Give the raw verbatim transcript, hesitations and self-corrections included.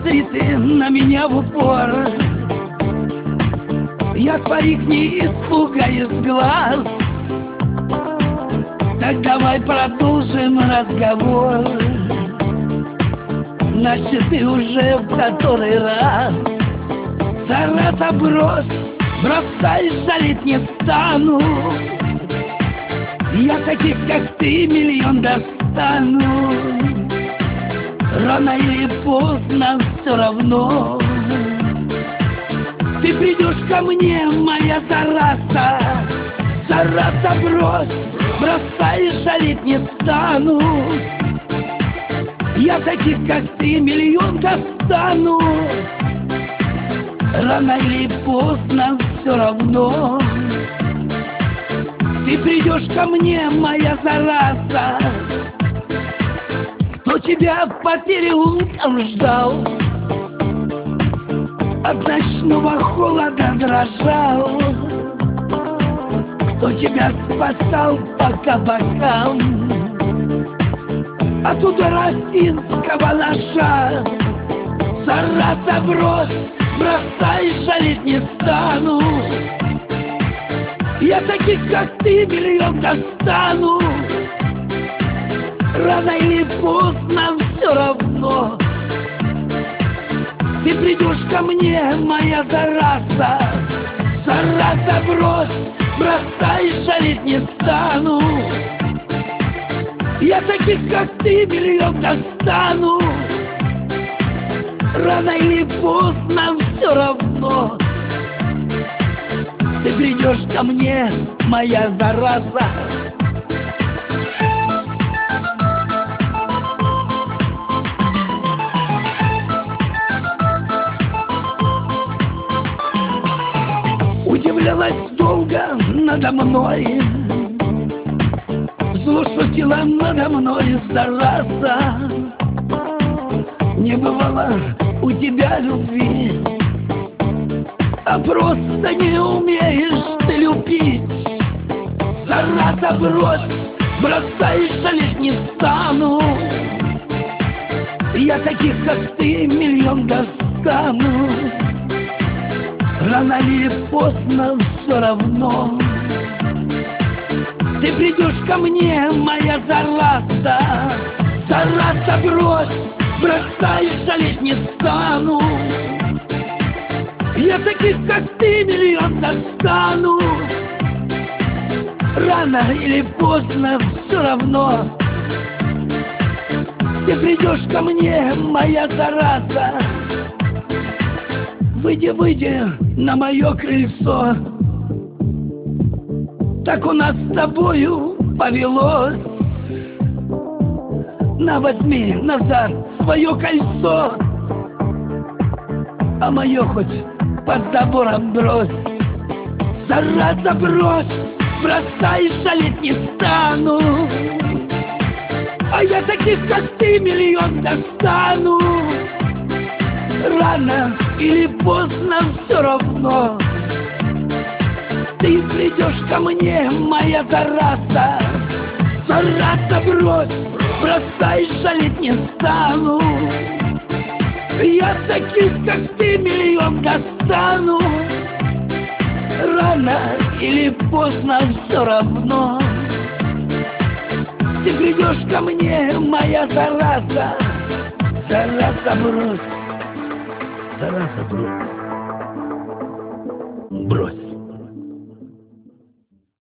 посмотри ты на меня в упор. Я парик не испугаю с глаз. Так давай продолжим разговор. Значит, ты уже в который раз. Зараза, брось, бросай, жалеть не стану. Я таких, как ты, миллион достану. Рано или поздно все равно ты придешь ко мне, моя зараза. Зараза, брось, бросай, жалеть не стану. Я таких, как ты, миллион достану. Рано или поздно все равно ты придешь ко мне, моя зараза. Кто тебя по переулкам ждал, от ночного холода дрожал, кто тебя спасал по кабакам от удара финского ножа. Зараза, брось, бросай, жалеть не стану. Я таких, как ты, миллион достану. Рано или поздно все равно ты придешь ко мне, моя зараза. Зараза, брось, бросай, жалеть не стану. Я таких, как ты, миллион достану. Рано или поздно все равно ты придешь ко мне, моя зараза. Удивлялась долго надо мной, зло шутила надо мной, зараза. Не бывало у тебя любви, а просто не умеешь ты любить. Зараза, брось, бросай, жалеть не стану. Я таких, как ты, миллион достану. Рано или поздно все равно ты придешь ко мне, моя зараза. Зараза, брось, бросай, жалеть не стану. Я таких, как ты, миллион достану. Рано или поздно все равно ты придешь ко мне, моя зараза. Выйди, выйди на мое крыльцо. Так у нас с тобою повелось. На, возьми назад свое кольцо, а мое хоть под забором брось. Зараза, брось, бросай, жалеть не стану. А я таких, как ты, миллион достану. Рано или поздно все равно ты придешь ко мне, моя зараза. Зараза, брось, бросай, жалеть не стану. Я таких, как ты, миллион достану. Рано или поздно все равно ты придешь ко мне, моя зараза. Зараза, брось, зараза, брось.